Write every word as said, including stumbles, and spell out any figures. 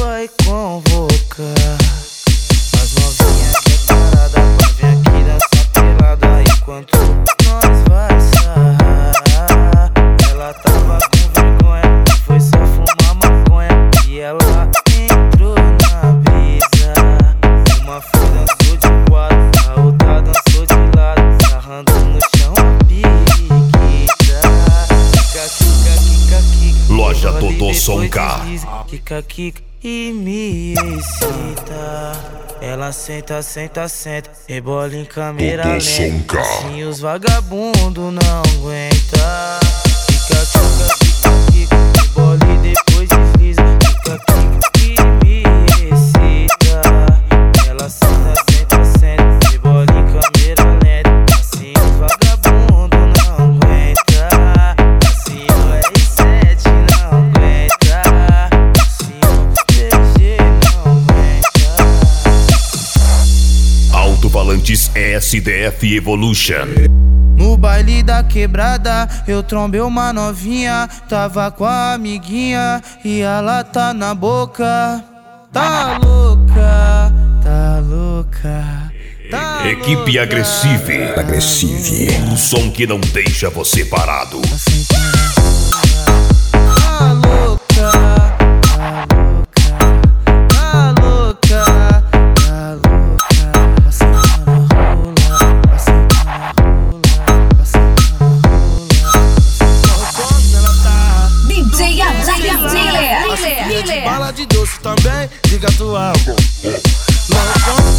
vai convocar as novinhas que é parada pra vir aqui nessa pelada. Enquanto nós vai sarrar, ela tava com vergonha, foi só fumar maconha e ela entrou na brisa. Uma foi dançou de quatro, a outra dançou de lado, sarrando no chão a periquita. Kika, kika, kika, kika. Loja Dodô Som K. Kika, kika e me excita. Ela senta, senta, senta, rebola em câmera lenta. Assim os vagabundo não aguenta. Kika, kika, kika, kika, rebola e depois desliza. Kika, kika e me excita. Ela senta, senta, senta, rebola em câmera lenta. Assim os vagabundo não aguenta. Assim o R sete não aguenta. Assim o P G não aguenta. Alto-falantes S D F Evolution. No baile da quebrada, eu trombei uma novinha. Tava com a amiguinha e ela tá na boca. Tá louca, tá louca, tá Equipe louca. Agressive. Agressive. Um som que não deixa você parado. Tá louca, tá louca, tá louca, tá louca. Passando na rola, passando na rola, passando na rola. Como ela tá? D J Miller. Bala de doce também, diga tua. Não